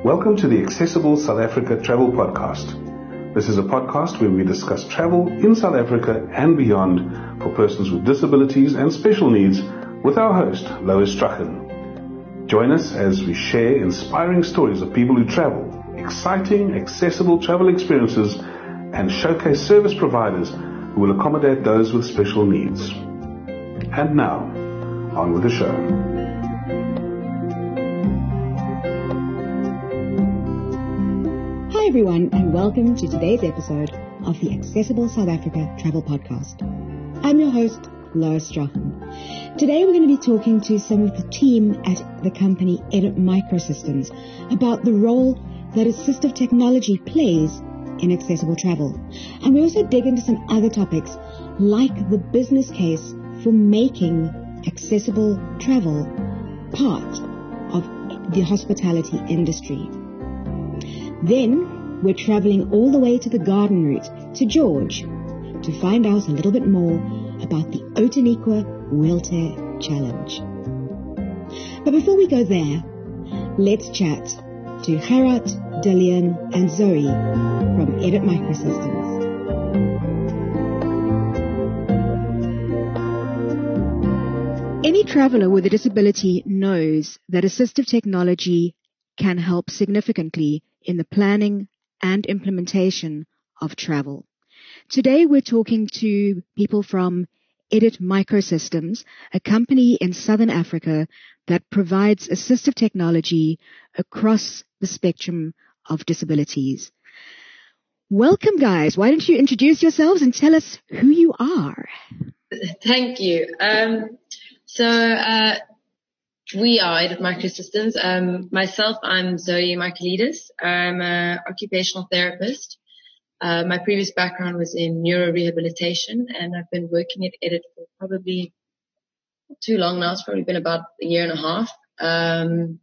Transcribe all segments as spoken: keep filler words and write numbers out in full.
Welcome to the Accessible South Africa Travel Podcast. This is a podcast where we discuss travel in South Africa and beyond for persons with disabilities and special needs with our host, Lois Strachan. Join us as we share inspiring stories of people who travel, exciting, accessible travel experiences, and showcase service providers who will accommodate those with special needs. And now, on with the show. Hi everyone, and welcome to today's episode of the Accessible South Africa Travel Podcast. I'm your host, Lois Strachan. Today we're going to be talking to some of the team at the company Edit Microsystems about the role that assistive technology plays in accessible travel. And we also dig into some other topics like the business case for making accessible travel part of the hospitality industry. Then we're traveling all the way to the garden route to George to find out a little bit more about the Outeniqua Wheelchair Challenge. But before we go there, let's chat to Gerard, Dillian and Zoe from Edit Microsystems. Any traveler with a disability knows that assistive technology can help significantly in the planning and implementation of travel. Today we're talking to people from Edit Microsystems, a company in Southern Africa that provides assistive technology across the spectrum of disabilities. Welcome, guys. Why don't you introduce yourselves and tell us who you are? Thank you. Um, so uh, we are Edit Microsystems. Um, myself, I'm Zoe Michaelidis. I'm an occupational therapist. Uh, my previous background was in neurorehabilitation, and I've been working at Edit for probably too long now. It's probably been about a year and a half. Um,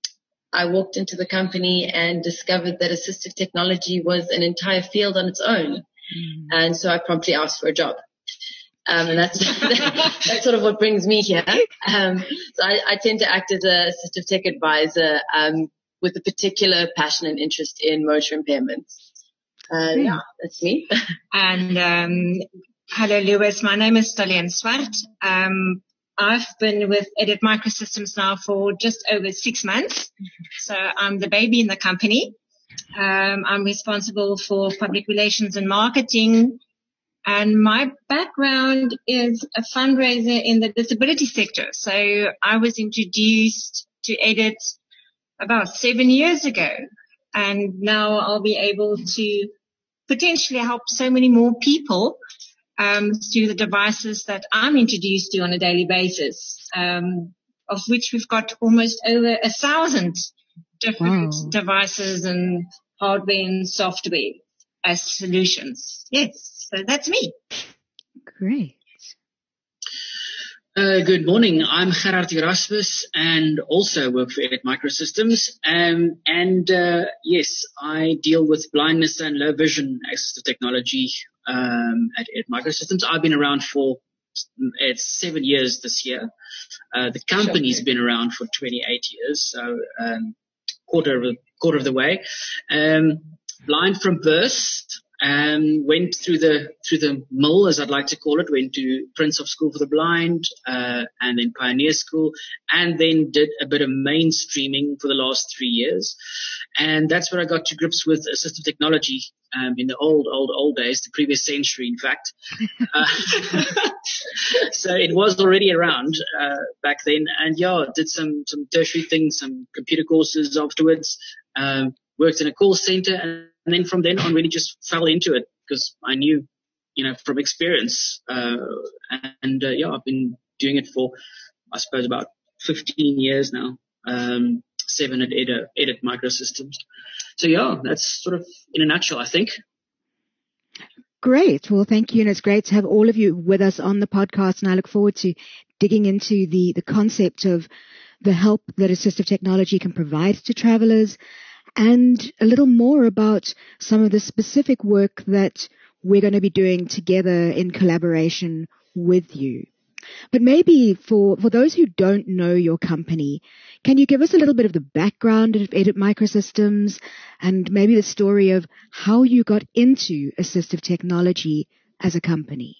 I walked into the company and discovered that assistive technology was an entire field on its own. Mm. And so I promptly asked for a job. Um, and that's, that's sort of what brings me here. Um, so I, I tend to act as a assistive tech advisor, um, with a particular passion and interest in motor impairments. Uh, mm. Yeah, that's me. And, um, hello, Lewis. My name is Dillian Swart. Um, I've been with Edit Microsystems now for just over six months. So I'm the baby in the company. Um, I'm responsible for public relations and marketing. And my background is a fundraiser in the disability sector. So I was introduced to Edit about seven years ago. And now I'll be able to potentially help so many more people um, through the devices that I'm introduced to on a daily basis, um, of which we've got almost over a thousand different wow. devices and hardware and software as solutions. Yes. So that's me. Great. Uh, good morning. I'm Gerard Erasmus and also work for Edit Microsystems. Um, and uh, yes, I deal with blindness and low vision assistive technology um, at Edit Microsystems. I've been around for it's seven years this year. Uh, the company's been around for twenty-eight years, so um, quarter of quarter of the way. Um, blind from birth. Um, went through the through the mill, as I'd like to call it. Went to Prince of School for the Blind, uh, and then Pioneer School, and then did a bit of mainstreaming for the last three years. And that's where I got to grips with assistive technology um, in the old, old, old days, the previous century, in fact. uh, so it was already around uh, back then. And yeah, did some some tertiary things, some computer courses afterwards. Um, worked in a call center, and And then from then on, really just fell into it because I knew, you know, from experience. Uh, and, uh, yeah, I've been doing it for, I suppose, about fifteen years now. Um, seven at Edit, Edit Microsystems. So, yeah, that's sort of in a nutshell, I think. Great. Well, thank you. And it's great to have all of you with us on the podcast. And I look forward to digging into the, the concept of the help that assistive technology can provide to travelers, and a little more about some of the specific work that we're going to be doing together in collaboration with you. But maybe for, for those who don't know your company, can you give us a little bit of the background of Edit Microsystems and maybe the story of how you got into assistive technology as a company?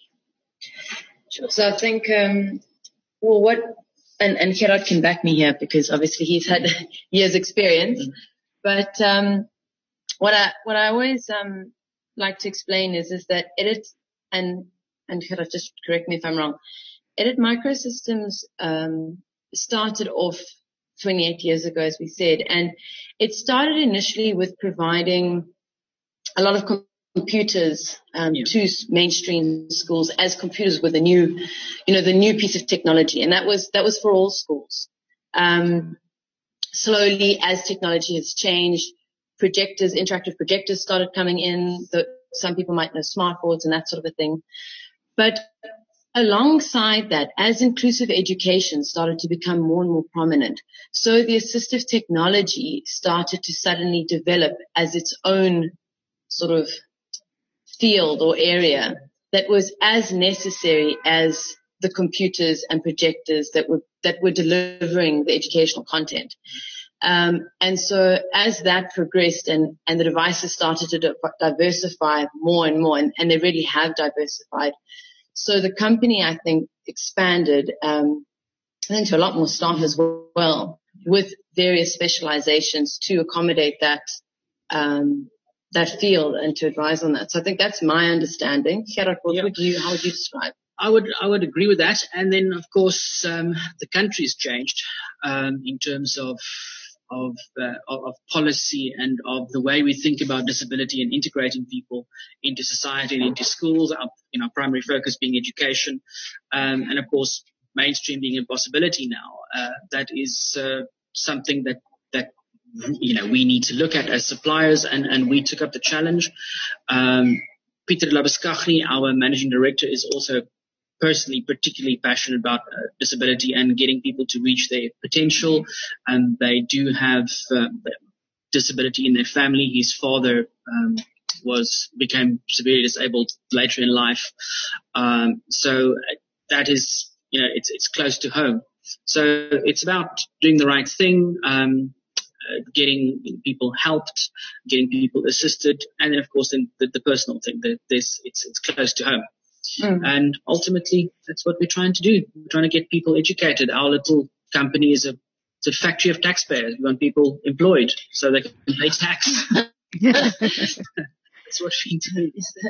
Sure. So I think, um, well, what, and, and Gerard can back me here because obviously he's had years experience, but, um, what I, what I always, um, like to explain is, is that Edit, and, and Gerard, just correct me if I'm wrong, Edit Microsystems, um, started off twenty-eight years ago, as we said, and it started initially with providing a lot of com- computers um, yeah. to mainstream schools as computers were the new, you know, the new piece of technology, and that was that was for all schools. Um, slowly, as technology has changed, projectors, interactive projectors started coming in. The, some people might know smartboards and that sort of a thing, but alongside that, as inclusive education started to become more and more prominent, so the assistive technology started to suddenly develop as its own sort of field or area that was as necessary as the computers and projectors that were that were delivering the educational content. Um, and so as that progressed and, and the devices started to di- diversify more and more, and, and they really have diversified. So the company, I think, expanded, um, I think to a lot more staff as well, with various specializations to accommodate that, um, that field and to advise on that. So I think that's my understanding. Gerard, what yeah. would you, how would you describe? I would, I would agree with that. And then, of course, um, the country's changed, um, in terms of, of, uh, of policy and of the way we think about disability and integrating people into society and into schools, our, you know, primary focus being education, um, and of course, mainstream being a possibility now. Uh, that is, uh, something that, that, you know, we need to look at as suppliers, and, and we took up the challenge. Um, Peter Labuschagne, our managing director, is also personally particularly passionate about uh, disability and getting people to reach their potential. And they do have uh, disability in their family. His father um, was became severely disabled later in life. Um, so that is, you know, it's it's close to home. So it's about doing the right thing, um, uh, getting people helped, getting people assisted, and then of course then the, the personal thing. That this it's it's close to home. Mm. And ultimately, that's what we're trying to do. We're trying to get people educated. Our little company is a, it's a factory of taxpayers. We want people employed so they can pay tax. That's what we do.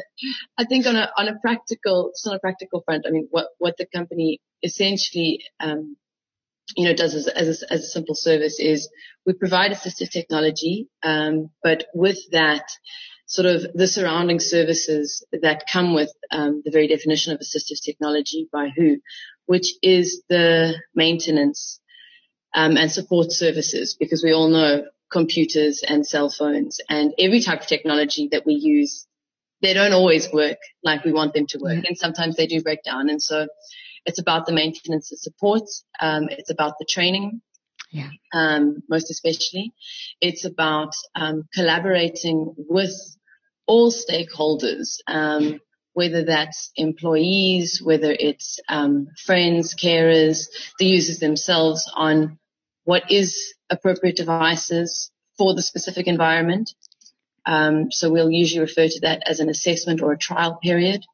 I think on a on a practical, it's not a practical front. I mean, what what the company essentially, um, you know, does as as a, as a simple service is we provide assistive technology, um, but with that, sort of the surrounding services that come with um, the very definition of assistive technology by W H O, which is the maintenance um, and support services, because we all know computers and cell phones and every type of technology that we use, they don't always work like we want them to work, yeah. and sometimes they do break down. And so it's about the maintenance and support. Um, it's about the training. Yeah. Um, most especially, it's about um, collaborating with all stakeholders, um, whether that's employees, whether it's um, friends, carers, the users themselves, on what is appropriate devices for the specific environment. Um, so we'll usually refer to that as an assessment or a trial period.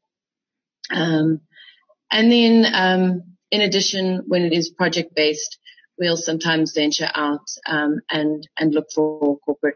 Um, and then, um, in addition, when it is project-based, we'll sometimes venture out um, and and look for corporate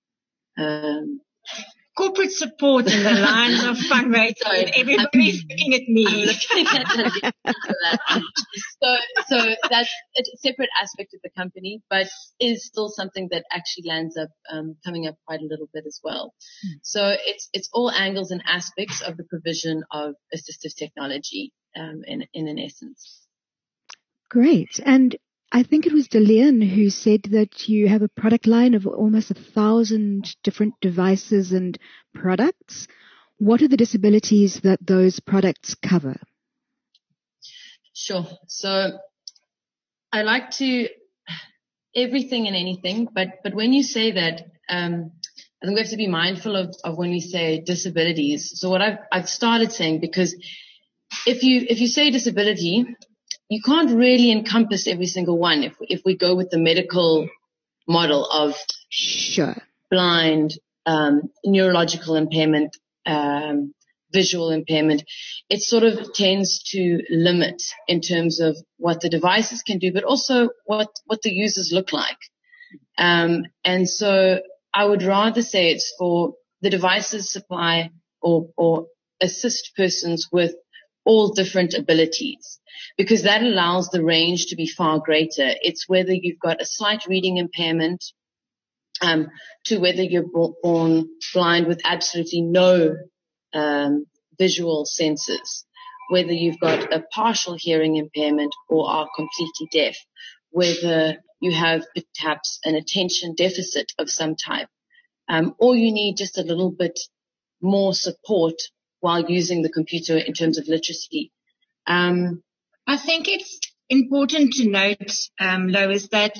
um, corporate support in the lines of fundraising. Everybody's I'm, looking at me. I'm looking at that. So so that's a separate aspect of the company, but is still something that actually lands up um, coming up quite a little bit as well. So it's it's all angles and aspects of the provision of assistive technology um, in in an essence. Great. And I think it was Delian who said that you have a product line of almost a thousand different devices and products. What are the disabilities that those products cover? Sure. So I like to everything and anything, but but when you say that, um, I think we have to be mindful of, of when we say disabilities. So what I've I've started saying, because if you if you say disability, you can't really encompass every single one if, if we go with the medical model of Sure. blind, um, neurological impairment, um, visual impairment. It sort of tends to limit in terms of what the devices can do, but also what, what the users look like. Um, and so I would rather say it's for the devices supply or, or assist persons with all different abilities, because that allows the range to be far greater. It's whether you've got a slight reading impairment, um, to whether you're born blind with absolutely no, um, visual senses, whether you've got a partial hearing impairment or are completely deaf, whether you have perhaps an attention deficit of some type, um, or you need just a little bit more support while using the computer in terms of literacy. Um, I think it's important to note, um, Lois, that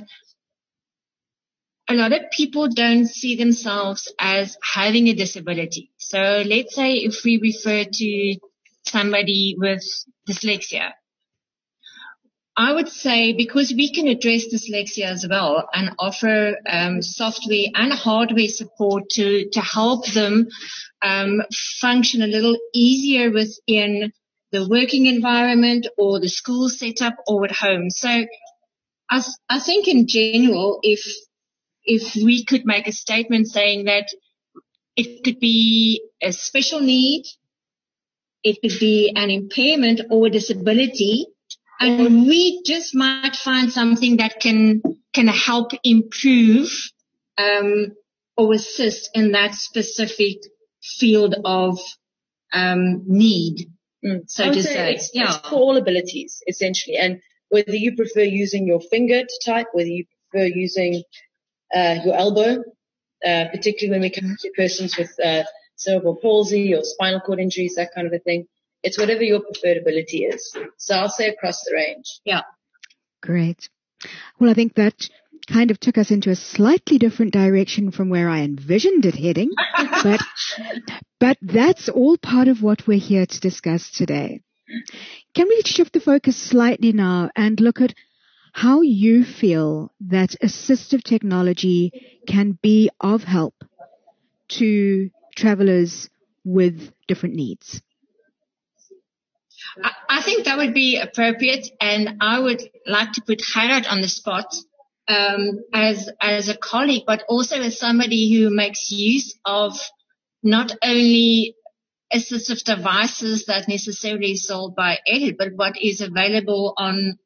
a lot of people don't see themselves as having a disability. So let's say if we refer to somebody with dyslexia, I would say because we can address dyslexia as well and offer um, software and hardware support to, to help them um, function a little easier within the working environment or the school setup or at home. So I, I think in general, if if we could make a statement saying that it could be a special need, it could be an impairment or a disability, and we just might find something that can can help improve um, or assist in that specific field of um, need, mm. so I would to say say. It's, yeah. it's for all abilities, essentially. And whether you prefer using your finger to type, whether you prefer using uh, your elbow, uh, particularly when we come to persons with uh, cerebral palsy or spinal cord injuries, that kind of a thing. It's whatever your preferred ability is. So I'll say across the range. Yeah. Great. Well, I think that kind of took us into a slightly different direction from where I envisioned it heading, but but that's all part of what we're here to discuss today. Can we shift the focus slightly now and look at how you feel that assistive technology can be of help to travelers with different needs? I think that would be appropriate, and I would like to put Gerard on the spot um, as as a colleague, but also as somebody who makes use of not only assistive devices that necessarily sold by Edit, but what is available on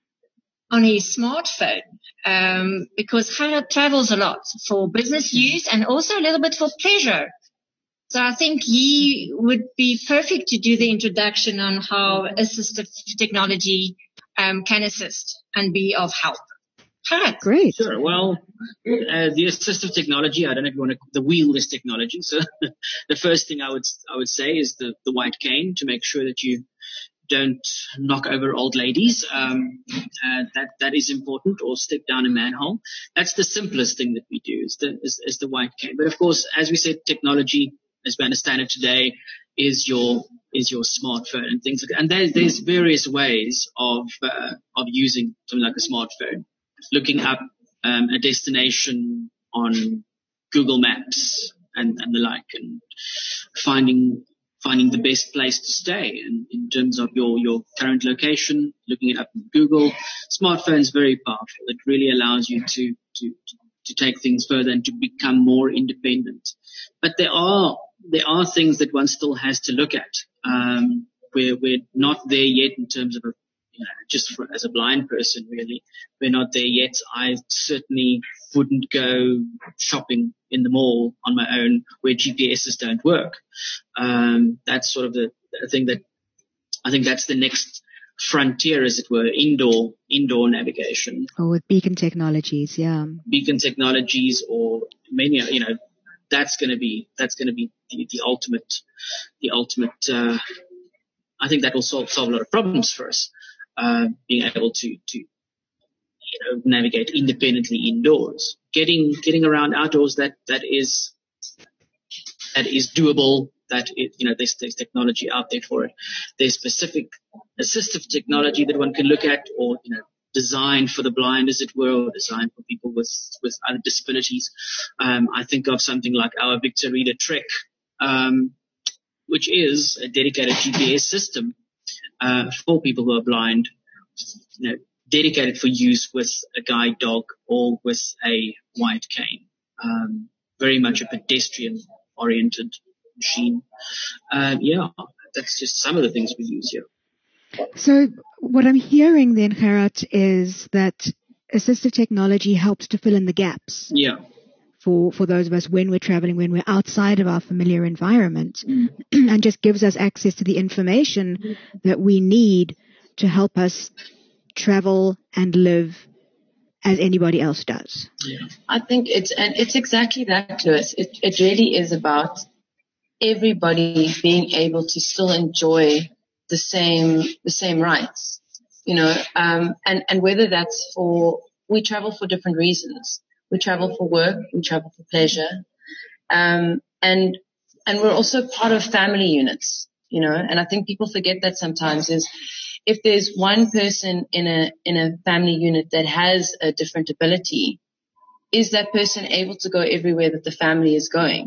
on his smartphone, um, because Gerard travels a lot for business use and also a little bit for pleasure. So I think he would be perfect to do the introduction on how assistive technology um, can assist and be of help. Gerard. Great. Sure. Well, uh, the assistive technology, I don't know if you want to, the wheelless technology. So the first thing I would, I would say is the, the white cane to make sure that you don't knock over old ladies. Um, uh, that, that is important, or stick down a manhole. That's the simplest thing that we do is the, is, is the white cane. But of course, as we said, technology, as we understand it today, is your is your smartphone and things like that. And there, there's various ways of uh, of using something like a smartphone. Looking up um, a destination on Google Maps and, and the like, and finding finding the best place to stay. And in terms of your your current location, looking it up in Google, smartphone is very powerful. It really allows you to to to take things further and to become more independent. But there are there are things that one still has to look at. Um, we're we're not there yet in terms of a, you know, just for, as a blind person, really, we're not there yet. I certainly wouldn't go shopping in the mall on my own where G P Ses don't work. Um, that's sort of the, the thing that I think that's the next frontier, as it were, indoor indoor navigation. Or with beacon technologies, yeah. Beacon technologies, or many, you know. That's going to be that's going to be the, the ultimate the ultimate. Uh, I think that will solve solve a lot of problems for us. Uh, being able to to you know navigate independently indoors, getting getting around outdoors. That that is that is doable. that it, you know, there's, there's technology out there for it. There's specific assistive technology that one can look at, or, you know, designed for the blind, as it were, or designed for people with, with other disabilities. Um, I think of something like our Victor Reader Trek, um, which is a dedicated G P S system, uh, for people who are blind, you know, dedicated for use with a guide dog or with a white cane. Um, very much a pedestrian-oriented machine. Uh, yeah, that's just some of the things we use here. So what I'm hearing then, Gerard, is that assistive technology helps to fill in the gaps. Yeah. For, for those of us when we're traveling, when we're outside of our familiar environment, mm. and just gives us access to the information that we need to help us travel and live as anybody else does. Yeah. I think it's, and it's exactly that, Lewis. It, it really is about everybody being able to still enjoy the same, the same rights, you know, um, and, and whether that's for, we travel for different reasons. We travel for work, we travel for pleasure, um, and, and we're also part of family units, you know, and I think people forget that sometimes is, if there's one person in a, in a family unit that has a different ability, is that person able to go everywhere that the family is going?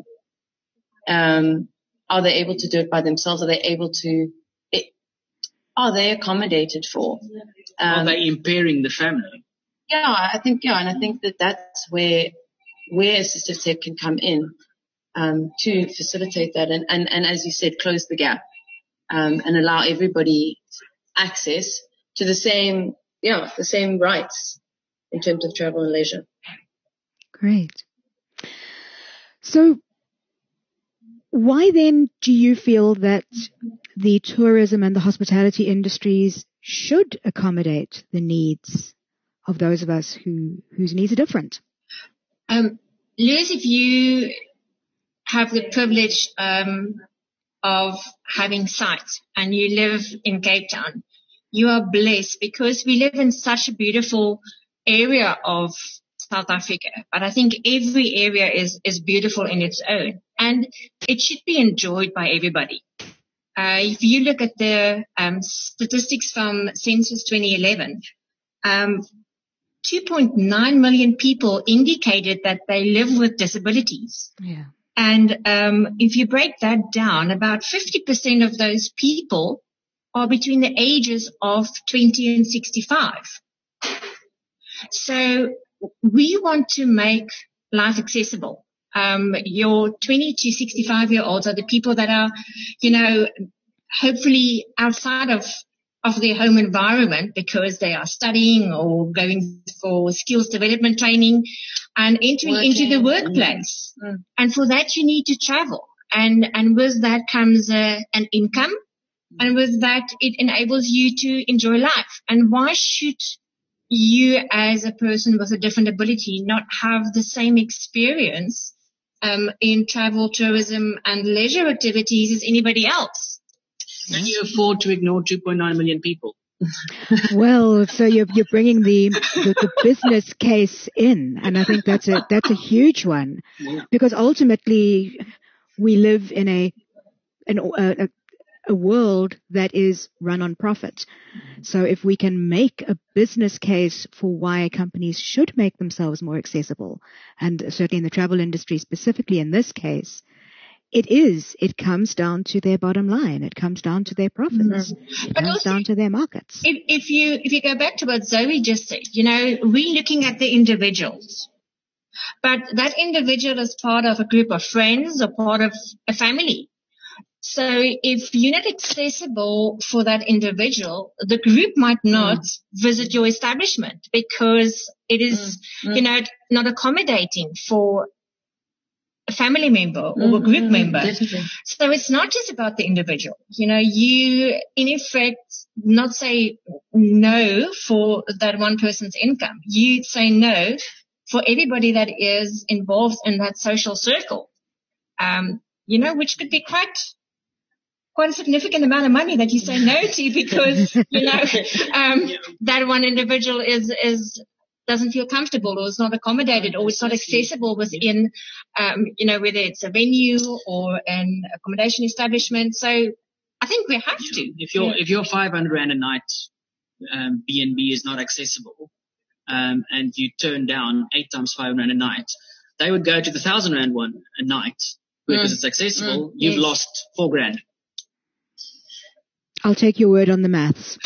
Um, are they able to do it by themselves? Are they able to, it, are they accommodated for? Um, are they impairing the family? Yeah, I think, yeah, and I think that that's where, where assistive tech can come in, um, to facilitate that and, and, and as you said, close the gap, um, and allow everybody access to the same, yeah, the same rights in terms of travel and leisure. Great. So why then do you feel that the tourism and the hospitality industries should accommodate the needs of those of us who, whose needs are different? Um, Lewis, if you have the privilege, um, of having sight and you live in Cape Town, you are blessed because we live in such a beautiful area of South Africa. But I think every area is, is beautiful in its own and it should be enjoyed by everybody. Uh, if you look at the um, statistics from Census twenty eleven, um, two point nine million people indicated that they live with disabilities. Yeah. And um, if you break that down, about fifty percent of those people are between the ages of twenty and sixty-five. So we want to make life accessible. Um, your twenty to sixty-five year olds are the people that are, you know, hopefully outside of of their home environment because they are studying or going for skills development training and entering Working. into the workplace. Mm. And for that, you need to travel. And, and with that comes uh, an income. And with that, it enables you to enjoy life. And why should you as a person with a different ability not have the same experience um, in travel, tourism, and leisure activities as anybody else? Can you afford to ignore two point nine million people? Well, so you're you're bringing the, the the business case in, and I think that's a that's a huge one, yeah. Because ultimately we live in a an a, a world that is run on profit. So if we can make a business case for why companies should make themselves more accessible, and certainly in the travel industry specifically in this case, it is. It comes down to their bottom line. It comes down to their profits. Mm-hmm. It but comes also, down to their markets. If, if you if you go back to what Zoe just said, you know, we're looking at the individuals. But that individual is part of a group of friends or part of a family. So if you're not accessible for that individual, the group might not mm. visit your establishment because it is, mm. you know, not accommodating for a family member or mm-hmm, a group member. Definitely. So it's not just about the individual. You know, you in effect not say no for that one person's income. You say no for everybody that is involved in that social circle. Um, you know, which could be quite quite a significant amount of money that you say no to because, you know, um, that one individual is, is doesn't feel comfortable or is not accommodated or it's not accessible within, um, you know, whether it's a venue or an accommodation establishment. So I think we have to. If your, yeah. if your five hundred rand a night, um, B and B is not accessible, um, and you turn down eight times five rand a night, they would go to the thousand rand one a night because mm. it's accessible. Mm. You've yes. lost four grand. I'll take your word on the maths.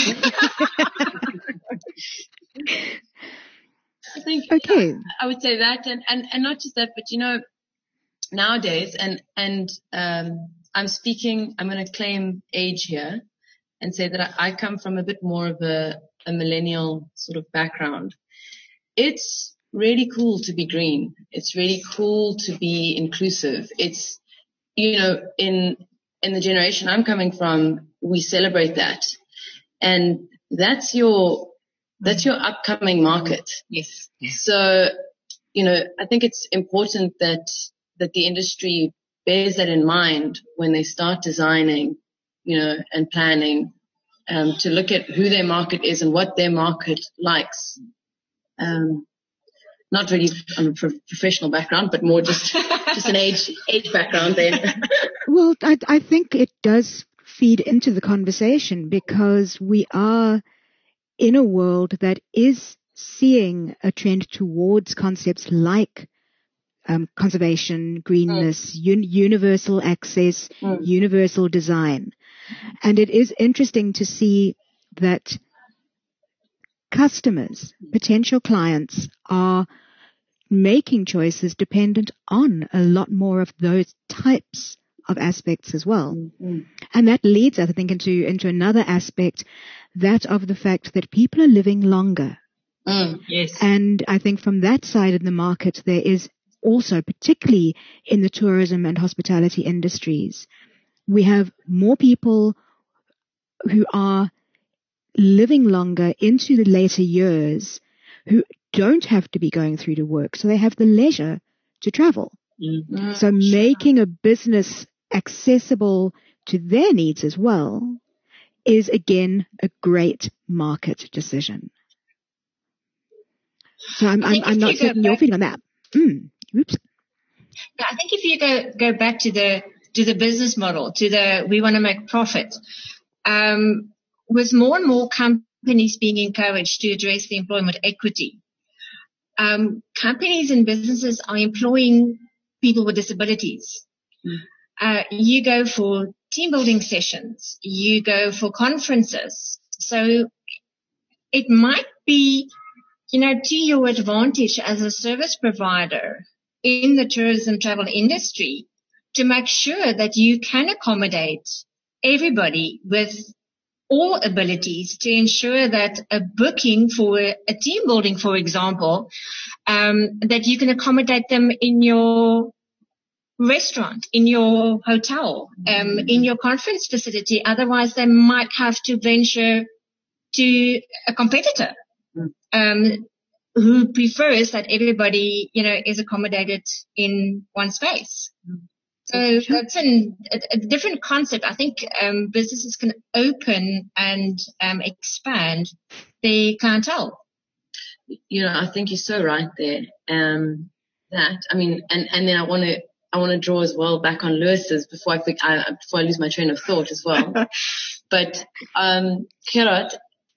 I think okay. I, I would say that, and, and, and not just that, but you know, nowadays, and and um, I'm speaking, I'm going to claim age here, and say that I, I come from a bit more of a, a millennial sort of background. It's really cool to be green. It's really cool to be inclusive. It's, you know, in in the generation I'm coming from, we celebrate that, and that's your. That's your upcoming market. Yes. yes. So, you know, I think it's important that, that the industry bears that in mind when they start designing, you know, and planning, um, to look at who their market is and what their market likes. Um, not really from a pro- professional background, but more just, just an age, age background there. Well, I, I think it does feed into the conversation because we are in a world that is seeing a trend towards concepts like um, conservation, greenness, mm. un- universal access, mm. universal design. And it is interesting to see that customers, potential clients, are making choices dependent on a lot more of those types of aspects as well. Mm-hmm. And that leads, I think, into, into another aspect, that of the fact that people are living longer. Mm, yes. And I think from that side of the market, there is also, particularly in the tourism and hospitality industries, we have more people who are living longer into the later years who don't have to be going through to work. So they have the leisure to travel. Mm-hmm. So making a business accessible to their needs as well is, again, a great market decision. So I'm, I'm, I'm not taking your feeding on that. Mm. Oops. Yeah, I think if you go, go back to the, to the business model, to the, we want to make profit, um, with more and more companies being encouraged to address the employment equity, um, companies and businesses are employing people with disabilities. Mm. Uh, you go for team building sessions, you go for conferences. So it might be, you know, to your advantage as a service provider in the tourism travel industry to make sure that you can accommodate everybody with all abilities to ensure that a booking for a team building, for example, um, that you can accommodate them in your restaurant, in your hotel, um, in your conference facility. Otherwise, they might have to venture to a competitor, um, who prefers that everybody, you know, is accommodated in one space. So that's an, a, a different concept. I think um, businesses can open and um, expand their clientele. You know, I think you're so right there. Um, that I mean, and and then I want to. I want to draw as well back on Lewis's before I, think, I before I lose my train of thought as well. But um, Gerard,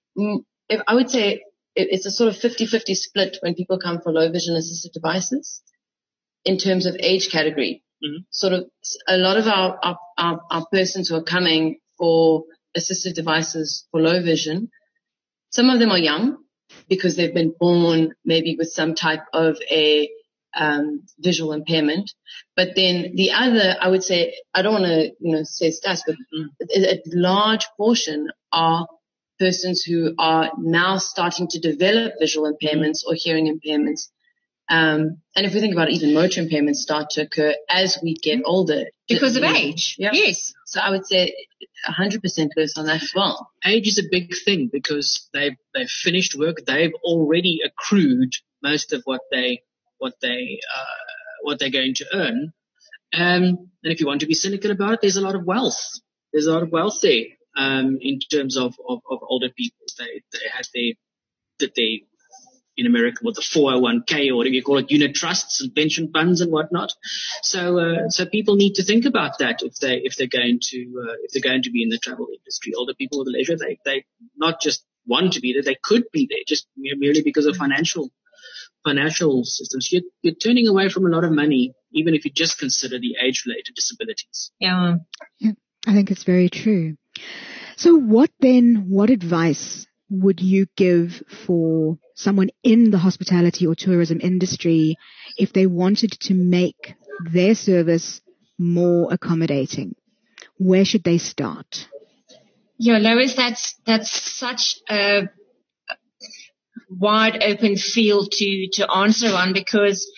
if I would say it's a sort of fifty-fifty split when people come for low vision assisted devices in terms of age category. Mm-hmm. Sort of a lot of our, our, our, our persons who are coming for assisted devices for low vision, some of them are young because they've been born maybe with some type of a um, visual impairment. But then the other, I would say, I don't want to, you know, say stats, but a, a large portion are persons who are now starting to develop visual impairments or hearing impairments. Um, and if we think about it, even motor impairments start to occur as we get older. Because of age. Yeah. Yes. So I would say one hundred percent goes on that as well. Age is a big thing because they've, they've finished work. They've already accrued most of what they, what they, uh, what they're going to earn. Um, and if you want to be cynical about it, there's a lot of wealth. There's a lot of wealth there, um, in terms of, of, of older people. They, they had their, that they, in America with the four oh one k or whatever you call it, unit trusts and pension funds and whatnot. So, uh, so people need to think about that if they, if they're going to, uh, if they're going to be in the travel industry. Older people with leisure, they, they not just want to be there, they could be there just merely because of financial, financial systems. You're, you're turning away from a lot of money, even if you just consider the age-related disabilities. Yeah. Yeah, I think it's very true. So what then, what advice would you give for someone in the hospitality or tourism industry if they wanted to make their service more accommodating? Where should they start? Yeah, Lois, that's, that's such a wide open field to, to answer on because,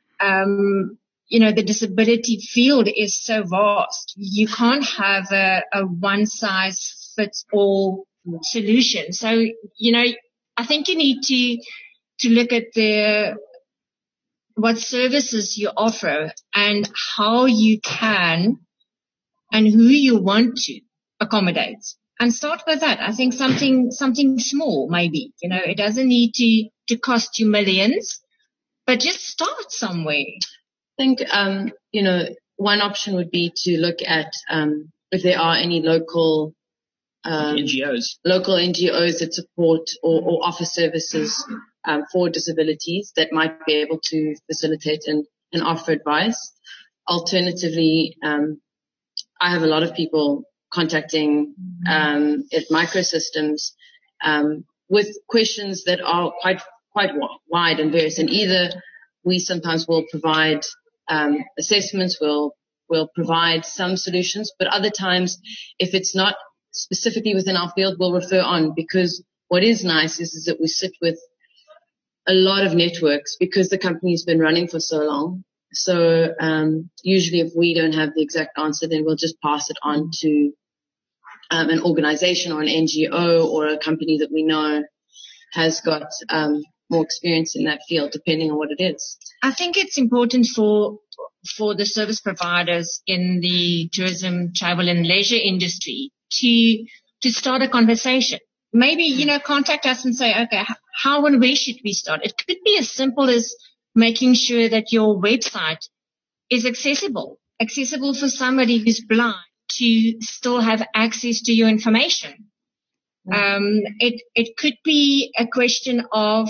um, you know, the disability field is so vast. You can't have a, a one size fits all solution. So, you know, I think you need to, to look at the, what services you offer and how you can and who you want to accommodate. And start with that. I think something, something small maybe, you know, it doesn't need to, to cost you millions, but just start somewhere. I think, um, you know, one option would be to look at, um, if there are any local, um, N G Os, local N G Os that support or, or offer services, um, for disabilities that might be able to facilitate and, and offer advice. Alternatively, um, I have a lot of people contacting um, at Microsystems um, with questions that are quite quite wide and various. And either we sometimes will provide um, assessments, we'll we'll provide some solutions, but other times, if it's not specifically within our field, we'll refer on. Because what is nice is, is that we sit with a lot of networks because the company's been running for so long. So um, usually, if we don't have the exact answer, then we'll just pass it on to Um, an organization or an N G O or a company that we know has got um, more experience in that field, depending on what it is. I think it's important for for the service providers in the tourism, travel and leisure industry to to start a conversation. Maybe, you know, contact us and say, okay, how and where should we start? It could be as simple as making sure that your website is accessible, accessible for somebody who's blind to still have access to your information. Um, it, it could be a question of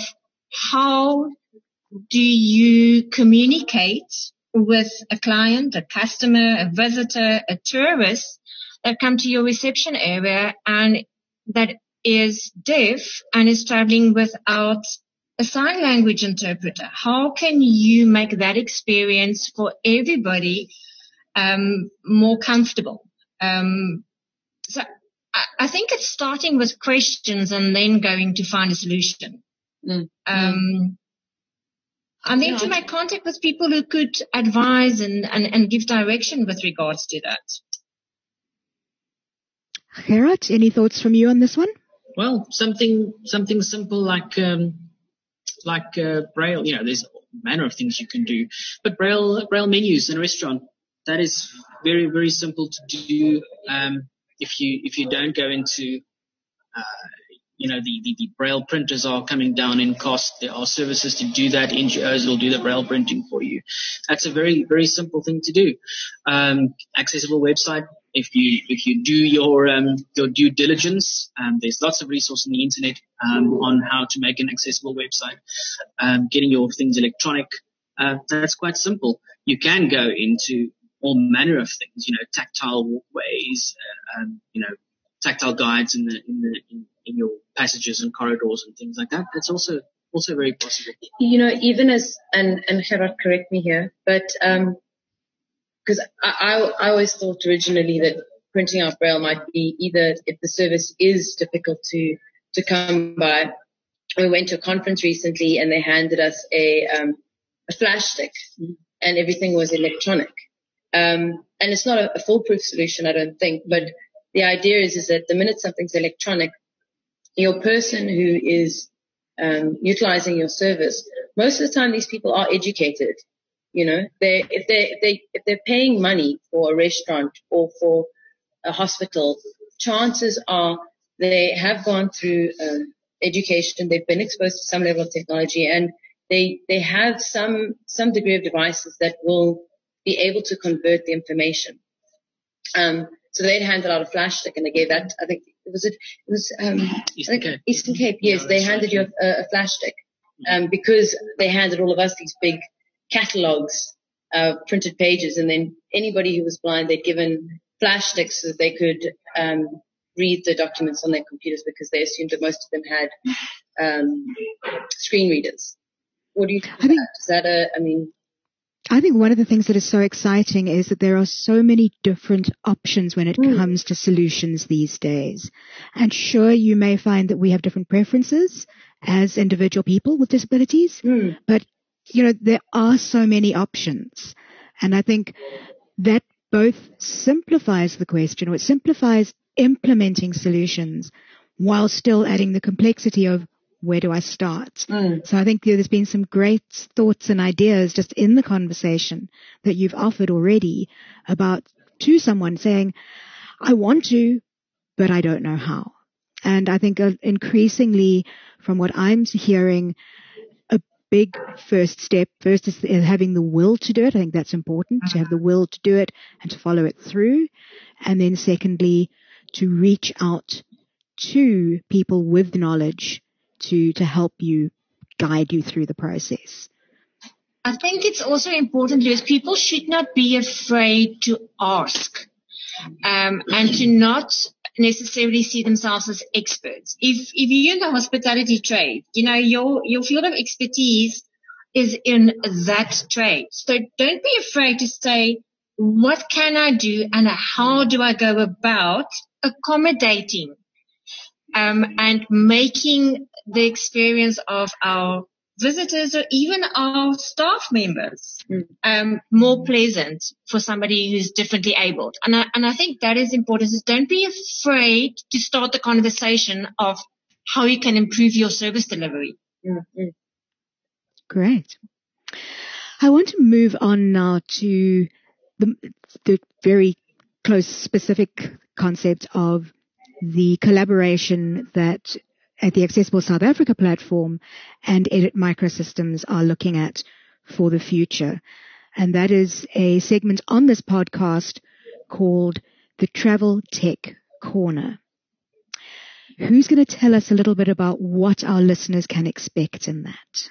how do you communicate with a client, a customer, a visitor, a tourist that come to your reception area and that is deaf and is traveling without a sign language interpreter. How can you make that experience for everybody um, more comfortable? Um, so I, I think it's starting with questions and then going to find a solution. Mm. Um, and then yeah, to make contact with people who could advise and, and, and give direction with regards to that. Gerard, any thoughts from you on this one? Well, something something simple like um, like uh, Braille. You know, there's a manner of things you can do, but Braille Braille menus in a restaurant, that is very very simple to do. Um, if you if you don't go into uh, you know, the, the, the Braille printers are coming down in cost. There are services to do that. N G Os will do the Braille printing for you. That's a very, very simple thing to do. Um, accessible website. If you, if you do your, um, your due diligence, um, there's lots of resources on the internet, um, on how to make an accessible website. Um, getting your things electronic. Uh, that's quite simple. You can go into all manner of things, you know, tactile walkways, uh, um, you know, tactile guides in the, in the, in, in your passages and corridors and things like that. That's also, also very possible. You know, even as, and, and Gerard, correct me here, but, um, cause I, I, I always thought originally that printing out Braille might be either if the service is difficult to, to come by. We went to a conference recently and they handed us a, um, a flash stick and everything was electronic. Um, and it's not a, a foolproof solution, I don't think, but the idea is, is that the minute something's electronic, your person who is um, utilizing your service, most of the time these people are educated. You know, they if they if they if they're paying money for a restaurant or for a hospital, chances are they have gone through um, education. They've been exposed to some level of technology, and they they have some some degree of devices that will be able to convert the information. Um, so they'd handed out a flash stick, and they gave that. I think it was it, it was um, Eastern Cape. Eastern Cape. Yes, Yeah, they that's handed right. you a, a flash stick um, because they handed all of us these big catalogs, uh, printed pages, and then anybody who was blind, they'd given flash sticks so that they could um, read the documents on their computers because they assumed that most of them had um, screen readers. What do you think I of think- that? Is that a, I mean, I think one of the things that is so exciting is that there are so many different options when it Mm. comes to solutions these days. And sure, you may find that we have different preferences as individual people with disabilities, mm, but, you know, there are so many options. And I think that both simplifies the question, or it simplifies implementing solutions while still adding the complexity of where do I start? mm. So I think there's been some great thoughts and ideas just in the conversation that you've offered already about to someone saying, I want to, but I don't know how. And I think uh, increasingly from what I'm hearing, a big first step first is having the will to do it. I think that's important, to have the will to do it and to follow it through. And then secondly, to reach out to people with knowledge to, to help you, guide you through the process. I think it's also important, Lewis, people should not be afraid to ask um, and to not necessarily see themselves as experts. If if you're in the hospitality trade, you know, your your field of expertise is in that trade. So don't be afraid to say, what can I do and how do I go about accommodating um, and making the experience of our visitors or even our staff members um, more pleasant for somebody who's differently abled. And I, and I think that is important. Is don't be afraid to start the conversation of how you can improve your service delivery. Mm-hmm. Great. I want to move on now to the, the very close specific concept of the collaboration that at the Accessible South Africa platform and Edit Microsystems are looking at for the future. And that is a segment on this podcast called the Travel Tech Corner. Who's going to tell us a little bit about what our listeners can expect in that?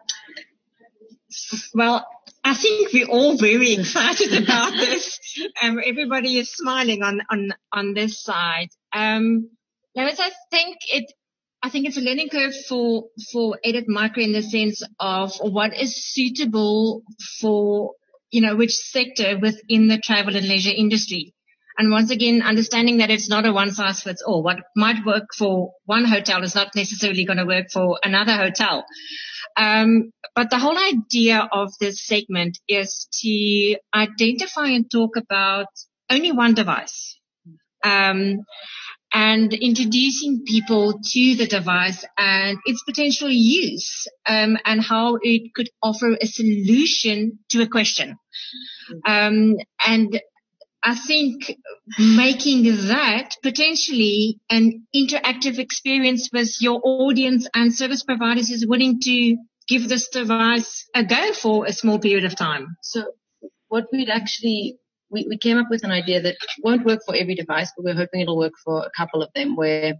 Well, I think we're all very excited about this. Um, everybody is smiling on, on, on this side. Um, now, I think it, I think it's a learning curve for, for Edit Micro in the sense of what is suitable for, you know, which sector within the travel and leisure industry. And once again, understanding that it's not a one size fits all. What might work for one hotel is not necessarily going to work for another hotel. Um, but the whole idea of this segment is to identify and talk about only one device, um, and introducing people to the device and its potential use, um, and how it could offer a solution to a question. Um, and I think making that potentially an interactive experience with your audience and service providers is willing to give this device a go for a small period of time. So what we'd actually, we, we came up with an idea that won't work for every device, but we're hoping it'll work for a couple of them, where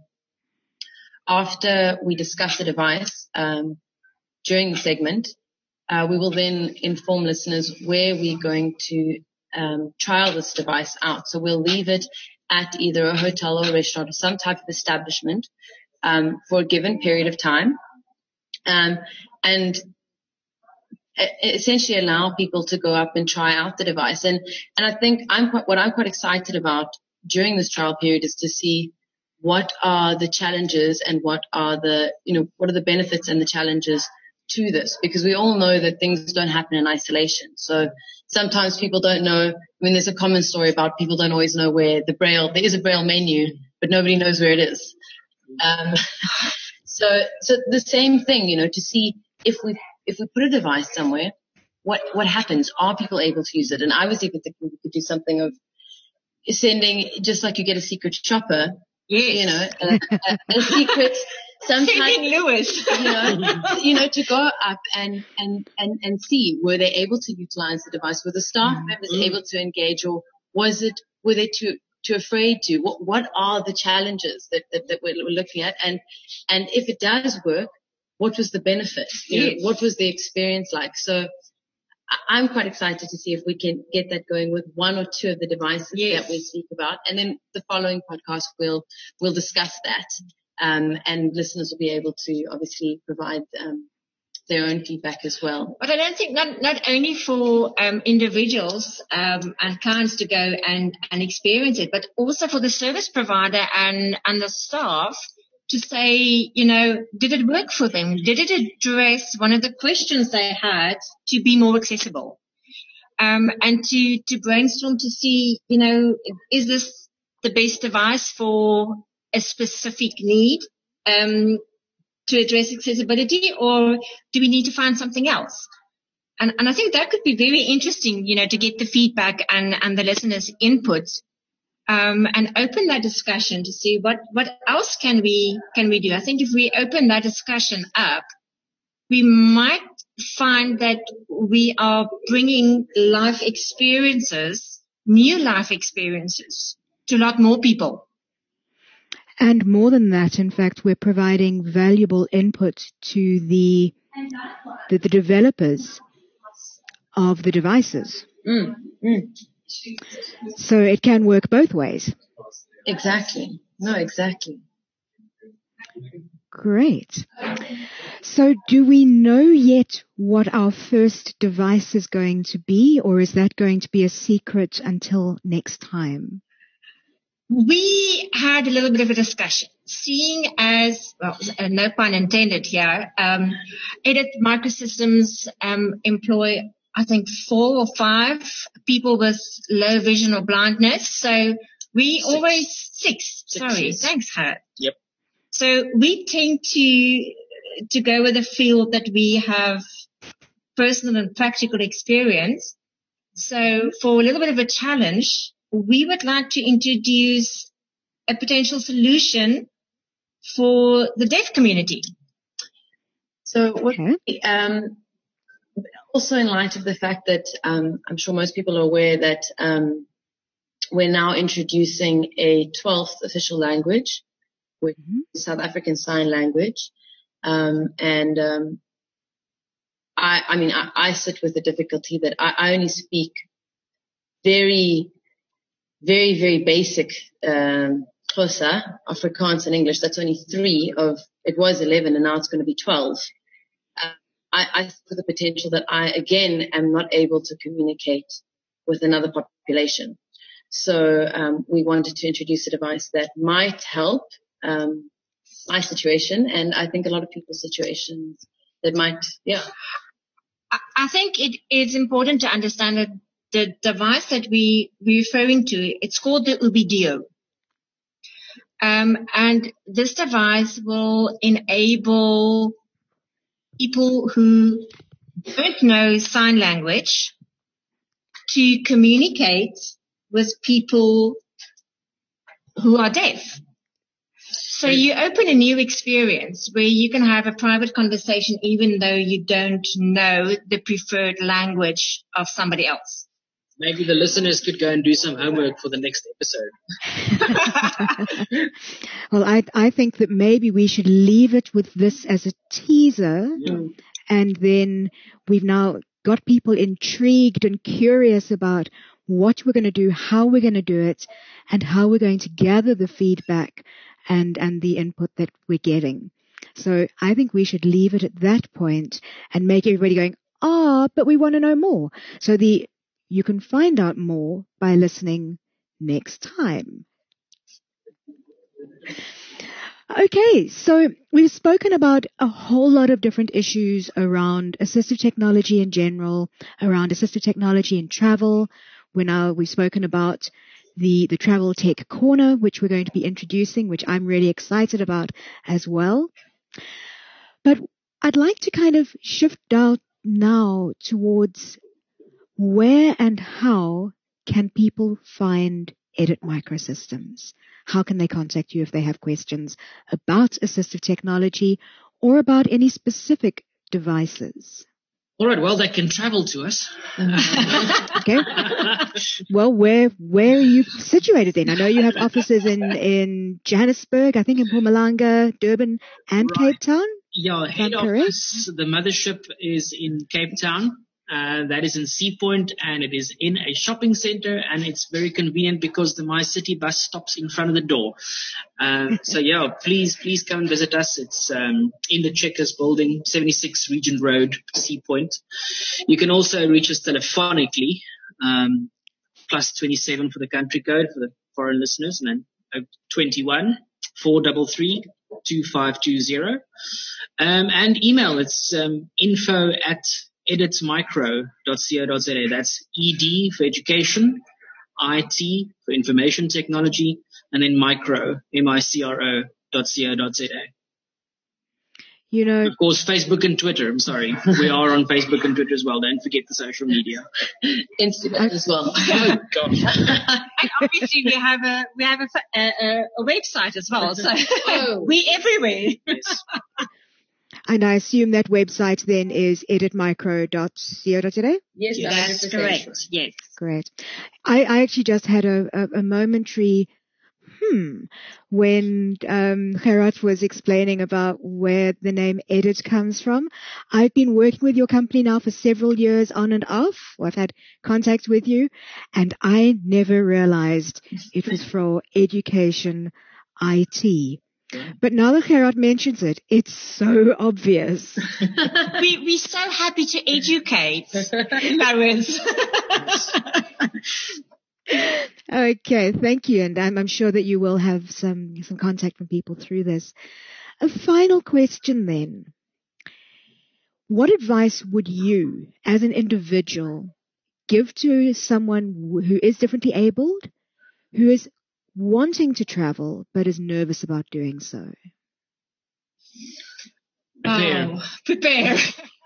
after we discuss the device um, during the segment, uh, we will then inform listeners where we're going to Um, trial this device out. So we'll leave it at either a hotel or a restaurant or some type of establishment um, for a given period of time, um, and essentially allow people to go up and try out the device. And and I think I'm quite, what I'm quite excited about during this trial period is to see what are the challenges and what are the you know what are the benefits and the challenges to this, because we all know that things don't happen in isolation. So sometimes people don't know. I mean, there's a common story about people don't always know where the Braille, there is a Braille menu, but nobody knows where it is. Um, so, so the same thing, you know, to see if we, if we put a device somewhere, what, what happens? Are people able to use it? And I was even thinking we could do something of sending, just like you get a secret shopper, yes. you know, a, a, a secret, sometimes, Lewis. you know, you know, to go up and, and, and, and see, were they able to utilize the device? Were the staff mm. members mm. able to engage, or was it, were they too, too afraid to? What, what are the challenges that, that, that we're, we're looking at? And, and if it does work, what was the benefit? You yes. know, what was the experience like? So I'm quite excited to see if we can get that going with one or two of the devices yes. that we speak about. And then the following podcast, we'll, we'll discuss that. Um, and listeners will be able to obviously provide, um, their own feedback as well. But I don't think not, not only for, um, individuals, um, and clients to go and, and experience it, but also for the service provider and, and the staff to say, you know, did it work for them? Did it address one of the questions they had to be more accessible? Um, and to, to brainstorm to see, you know, is this the best device for a specific need, um, to address accessibility, or do we need to find something else? And, and I think that could be very interesting, you know, to get the feedback and, and the listeners' input. Um, and open that discussion to see what, what else can we, can we do. I think if we open that discussion up, we might find that we are bringing life experiences, new life experiences to a lot more people. And more than that, in fact, we're providing valuable input to the, the, the developers of the devices. Mm, mm. So it can work both ways. Exactly. No, exactly. Great. So do we know yet what our first device is going to be, or is that going to be a secret until next time? We had a little bit of a discussion, seeing as, well, no pun intended here, um, Edit Microsystems um, employ I think four or five people with low vision or blindness. So we six. always, six, six sorry, six. Thanks, Hart. Yep. So we tend to, to go with a field that we have personal and practical experience. So for a little bit of a challenge, we would like to introduce a potential solution for the deaf community. So what, okay. um, also in light of the fact that um, I'm sure most people are aware that um, we're now introducing a twelfth official language, which mm-hmm. is South African Sign Language. Um, and um, I, I mean, I, I sit with the difficulty that I, I only speak very, very, very basic um, Xhosa, Afrikaans and English. That's only three of, it was eleven and now it's going to be twelve. Uh, I, I see the potential that I, again, am not able to communicate with another population. So um, we wanted to introduce a device that might help um, my situation, and I think a lot of people's situations that might, yeah. I think it is important to understand that the device that we, we're referring to, it's called the Ubidio. Um, and this device will enable people who don't know sign language to communicate with people who are deaf. So you open a new experience where you can have a private conversation even though you don't know the preferred language of somebody else. Maybe the listeners could go and do some homework for the next episode. Well, I I think that maybe we should leave it with this as a teaser, yeah. And then we've now got people intrigued and curious about what we're going to do, how we're going to do it, and how we're going to gather the feedback and and the input that we're getting. So I think we should leave it at that point and make everybody going, ah, but we want to know more. So the you can find out more by listening next time. Okay, so we've spoken about a whole lot of different issues around assistive technology in general, around assistive technology in travel. We're now, we've spoken about the, the Travel Tech Corner, which we're going to be introducing, which I'm really excited about as well. But I'd like to kind of shift out now towards where and how can people find Edit Microsystems? how can they contact you if they have questions about assistive technology or about any specific devices? All right, well, they can travel to us. Okay. Well, where where are you situated then? I know you have offices in, in Johannesburg, I think in Mpumalanga, Durban, and Right. Cape Town. Yeah, head office, the mothership is in Cape Town. Uh, that is in Sea Point, and it is in a shopping center, and it's very convenient because the My City bus stops in front of the door. Um, so yeah, please, please come and visit us. It's um, in the Checkers building, seventy-six Regent Road, Sea Point. You can also reach us telephonically, um, plus twenty-seven for the country code for the foreign listeners, and then twenty-one, four three three, two five two zero. Um, and email, it's um, info at editmicro dot co dot za. That's E D for education, I T for information technology, and then micro, M I C R O dot co dot za. You know, of course, Facebook and Twitter. I'm sorry. We are on Facebook and Twitter as well. Don't forget the social media. Instagram as well. Oh, gosh. And obviously we have a, we have a, a, a website as well. So Oh. we everywhere. Yes. and I assume that website then is editmicro dot co dot za? Yes, Yes. one hundred That's percent correct. sure. Yes. Great. I, I actually just had a, a, a momentary hmm when um, Gerard was explaining about where the name Edit comes from. I've been working with your company now for several years on and off. I've had contact with you, and I never realized it was for education I T. But now that Gerard mentions it, it's so obvious. we, we're so happy to educate, Lois. Okay, thank you. And I'm, I'm sure that you will have some, some contact from people through this. A final question then. What advice would you, as an individual, give to someone who is differently abled, who is wanting to travel but is nervous about doing so? Prepare. Oh, prepare.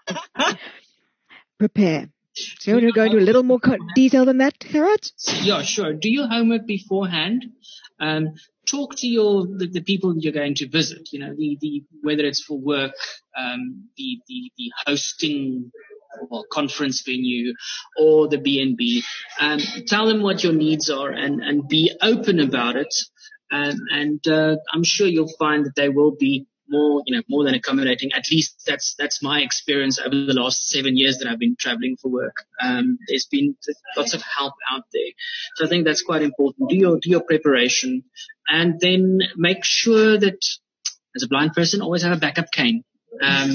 Prepare. So you want to go into a little more co- detail than that, Gerard? Yeah, sure. Do your homework beforehand. Um, talk to your the, the people you're going to visit. You know, the, the whether it's for work, um, the, the the hosting or conference venue, or the B and B. Um, tell them what your needs are, and and be open about it. Um, and uh, I'm sure you'll find that they will be more, you know, more than accommodating. At least that's that's my experience over the last seven years that I've been traveling for work. Um, there's been lots of help out there, so I think that's quite important. Do your do your preparation, and then make sure that, as a blind person, always have a backup cane. Um,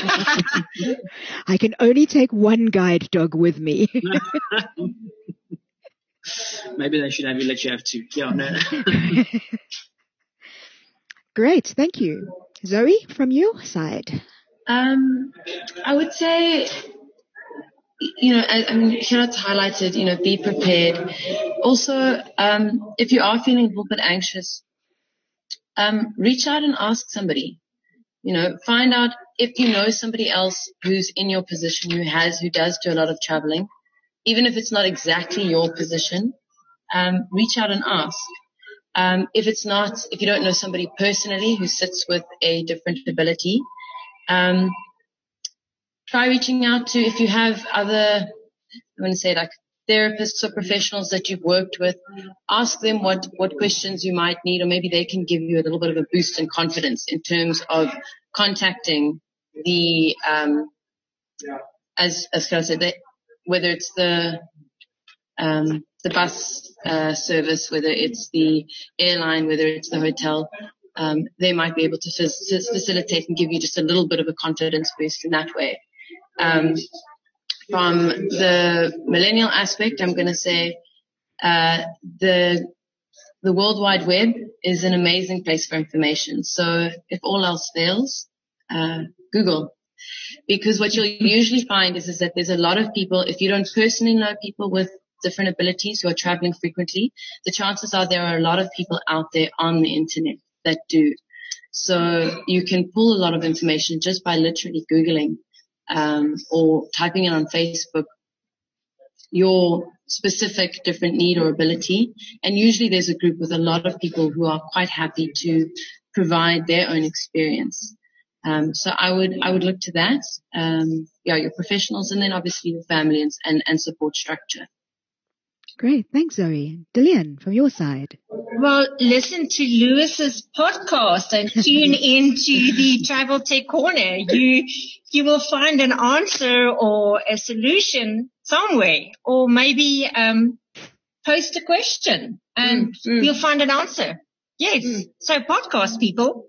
I can only take one guide dog with me. maybe they should have you let you have two. Yeah, no. Great, thank you. Zoe, from your side. Um, I would say, you know, I, I mean, Gerard's highlighted, you know, be prepared. Also, um, if you are feeling a little bit anxious, um, reach out and ask somebody. You know, find out if you know somebody else who's in your position, who has, who does do a lot of traveling, even if it's not exactly your position. Um, reach out and ask. Um, if it's not, if you don't know somebody personally who sits with a different ability, um, try reaching out to, if you have other, I want to say like therapists or professionals that you've worked with, ask them what, what questions you might need, or maybe they can give you a little bit of a boost in confidence in terms of contacting the, um, as, as Carol said, they, whether it's the, um, the bus uh, service, whether it's the airline, whether it's the hotel, um, they might be able to f- facilitate and give you just a little bit of a confidence boost in that way. Um, from the millennial aspect, I'm going to say uh, the the World Wide Web is an amazing place for information. So if all else fails, uh, Google. Because what you'll usually find is, is that there's a lot of people, if you don't personally know people with different abilities who are traveling frequently, the chances are there are a lot of people out there on the internet that do. So you can pull a lot of information just by literally Googling um, or typing in on Facebook your specific different need or ability. And usually there's a group with a lot of people who are quite happy to provide their own experience. Um, so I would, I would look to that. Um, yeah, your professionals, and then obviously your family and, and, and support structure. Great. Thanks, Zoe. Dillian, from your side. Well, listen to Lewis's podcast and tune into the Travel Tech Corner. You, you will find an answer or a solution somewhere, or maybe, um, post a question and mm, mm. you'll find an answer. Yes. Mm. So podcast people.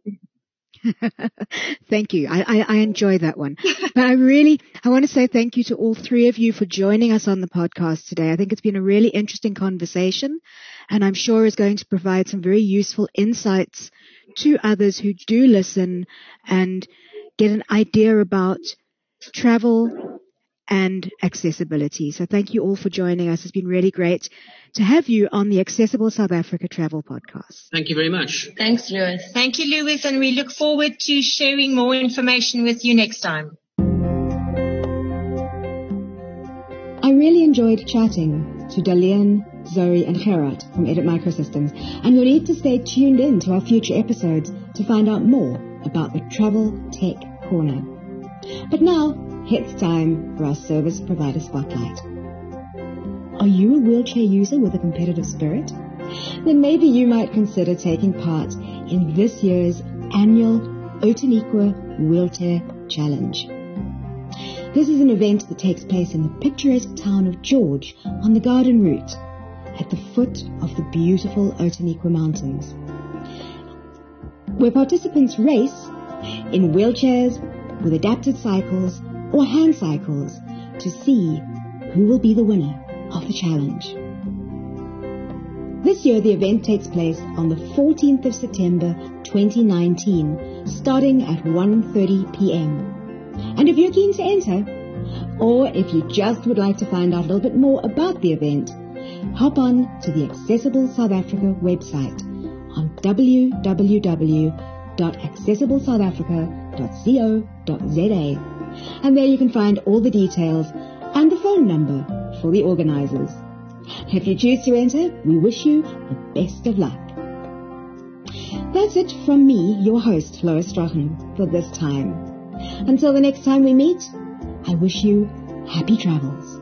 Thank you. I, I, I enjoy that one. But I really, I want to say thank you to all three of you for joining us on the podcast today. I think it's been a really interesting conversation, and I'm sure is going to provide some very useful insights to others who do listen and get an idea about travel and accessibility. So thank you all for joining us. It's been really great to have you on the Accessible South Africa Travel Podcast. Thank you very much. Thanks, Lewis. Thank you, Lewis, and we look forward to sharing more information with you next time. I really enjoyed chatting to Dillian, Zoe, and Gerard from Edit Microsystems, and you'll need to stay tuned in to our future episodes to find out more about the Travel Tech Corner. But now, it's time for our service provider spotlight. Are you a wheelchair user with a competitive spirit? Then maybe you might consider taking part in this year's annual Outeniqua Wheelchair Challenge. This is an event that takes place in the picturesque town of George on the Garden Route at the foot of the beautiful Outeniqua Mountains, where participants race in wheelchairs with adapted cycles or hand cycles to see who will be the winner of the challenge. This year the event takes place on the fourteenth of September twenty nineteen, starting at one thirty p.m. And if you're keen to enter, or if you just would like to find out a little bit more about the event, hop on to the Accessible South Africa website on w w w dot accessible south africa dot co dot z a, and there you can find all the details and the phone number for the organizers. If you choose to enter, we wish you the best of luck. That's it from me, your host, Lois Strachan, for this time. Until the next time we meet, I wish you happy travels.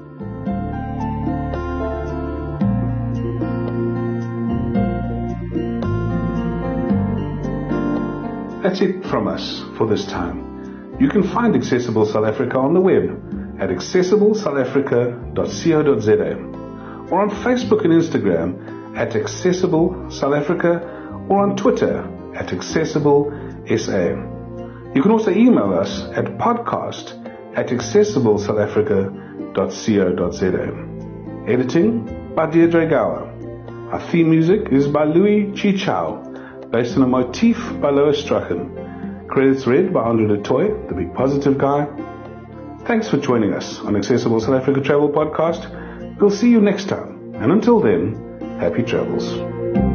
That's it from us for this time. You can find Accessible South Africa on the web at accessible south africa dot co dot z a, or on Facebook and Instagram at Accessible South Africa, or on Twitter at Accessible S A. You can also email us at podcast at accessible south africa dot co dot z a. Editing by Deirdre Gower. Our theme music is by Louis Chichao, based on a motif by Lois Strachan. Credits read by Andre de Toy, the big positive guy. Thanks for joining us on Accessible South Africa Travel Podcast. We'll see you next time. And until then, happy travels.